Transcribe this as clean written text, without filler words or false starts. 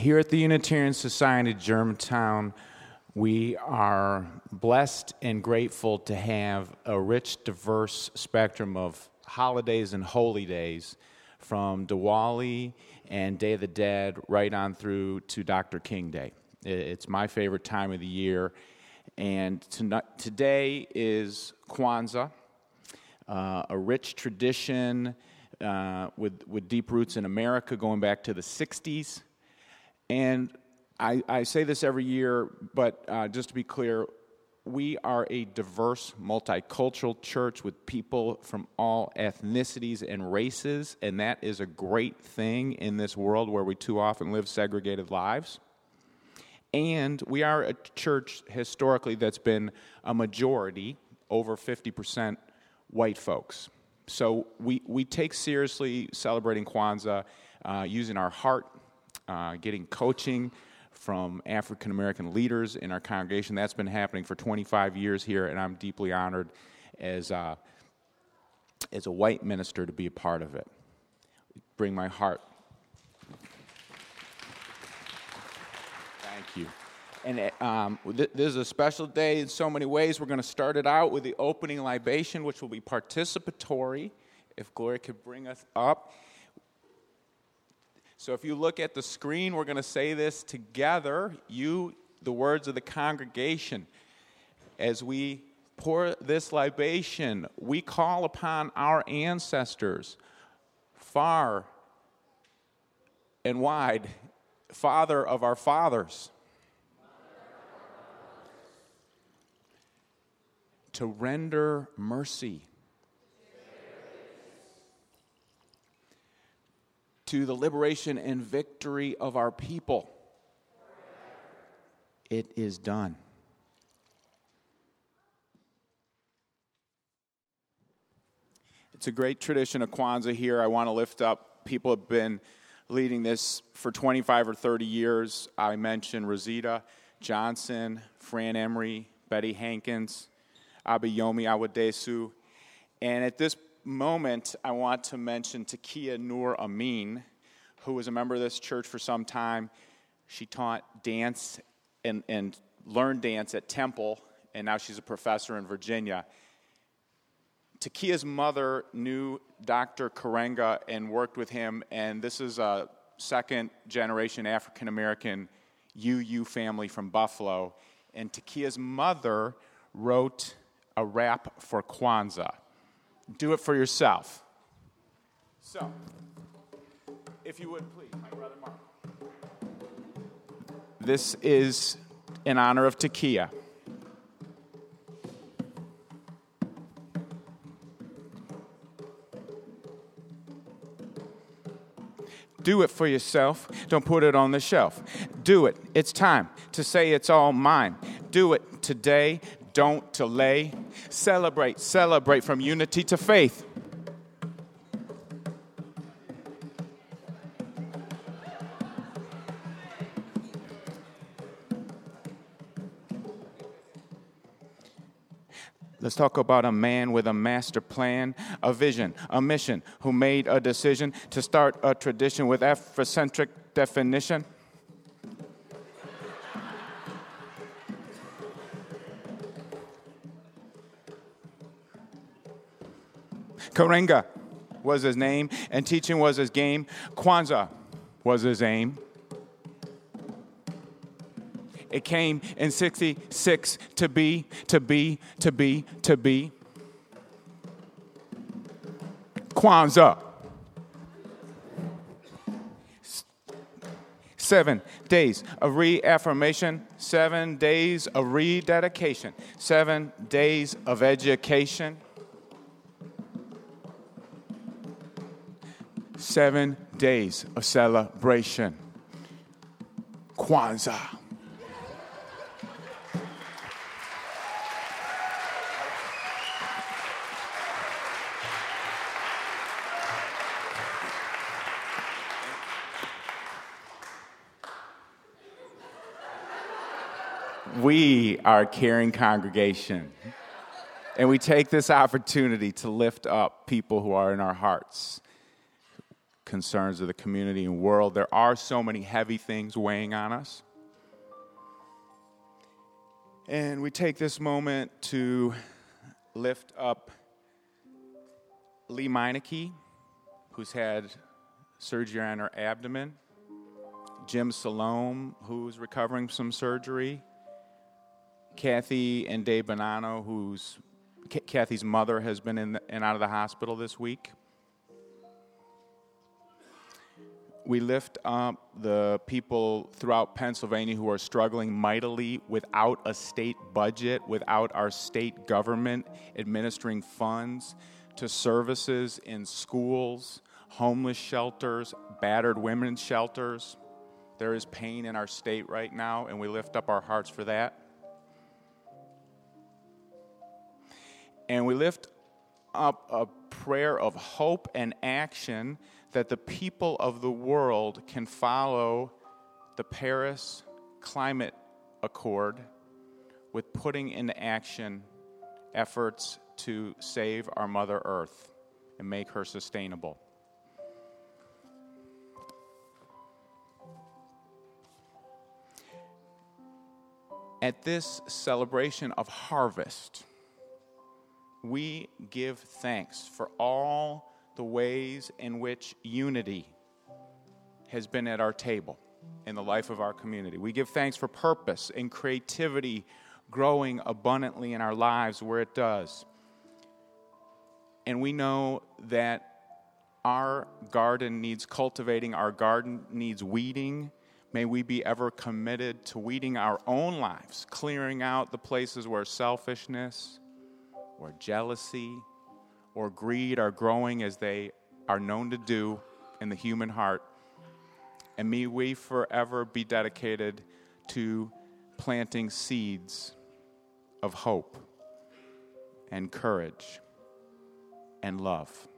Here at the Unitarian Society of Germantown, we are blessed and grateful to have a rich, diverse spectrum of holidays and holy days, from Diwali and Day of the Dead right on through to Dr. King Day. It's my favorite time of the year. And today is Kwanzaa, a rich tradition with deep roots in America going back to the 60s. And I say this every year, but just to be clear, we are a diverse, multicultural church with people from all ethnicities and races, and that is a great thing in this world where we too often live segregated lives. And we are a church historically that's been a majority, over 50% white folks. So we take seriously celebrating Kwanzaa, using our heart, getting coaching from African-American leaders in our congregation. That's been happening for 25 years here, and I'm deeply honored as a white minister to be a part of it. Bring my heart. Thank you. And this is a special day in so many ways. We're going to start it out with the opening libation, which will be participatory, if Gloria could bring us up. So if you look at the screen, we're going to say this together, the words of the congregation. As we pour this libation, we call upon our ancestors, far and wide, Father of our fathers, to render mercy to the liberation and victory of our people. It is done. It's a great tradition of Kwanzaa here. I want to lift up. People have been leading this for 25 or 30 years. I mentioned Rosita Johnson, Fran Emery, Betty Hankins, Abayomi Awadesu. And at this moment, I want to mention Takia Noor Amin, who was a member of this church for some time. She taught dance and learned dance at Temple, and now she's a professor in Virginia. Takia's mother knew Dr. Karenga and worked with him, and this is a second-generation African-American UU family from Buffalo. And Takia's mother wrote a rap for Kwanzaa. Do it for yourself. So, if you would please, my brother Mark. This is in honor of Takia. Do it for yourself. Don't put it on the shelf. Do it. It's time to say it's all mine. Do it today. Don't delay. Celebrate from unity to faith. Let's talk about a man with a master plan, a vision, a mission, who made a decision to start a tradition with Afrocentric definition. Karenga was his name, and teaching was his game. Kwanzaa was his aim. It came in 66 to be. Kwanzaa. 7 days of reaffirmation, 7 days of rededication, 7 days of education. 7 days of celebration. Kwanzaa. We are a caring congregation, and we take this opportunity to lift up people who are in our hearts. concerns of the community and world. There are so many heavy things weighing on us. And we take this moment to lift up Lee Meineke, who's had surgery on her abdomen, Jim Salome, who's recovering from surgery, Kathy and Dave Bonanno, Kathy's mother has been in and out of the hospital this week. We lift up the people throughout Pennsylvania who are struggling mightily without a state budget, without our state government administering funds to services in schools, homeless shelters, battered women's shelters. There is pain in our state right now, and we lift up our hearts for that. And we lift up a prayer of hope and action that the people of the world can follow the Paris Climate Accord with putting into action efforts to save our Mother Earth and make her sustainable. At this celebration of harvest, we give thanks for all the ways in which unity has been at our table in the life of our community. We give thanks for purpose and creativity growing abundantly in our lives where it does. And we know that our garden needs cultivating, our garden needs weeding. May we be ever committed to weeding our own lives, clearing out the places where selfishness or jealousy or greed are growing as they are known to do in the human heart. And may we forever be dedicated to planting seeds of hope and courage and love.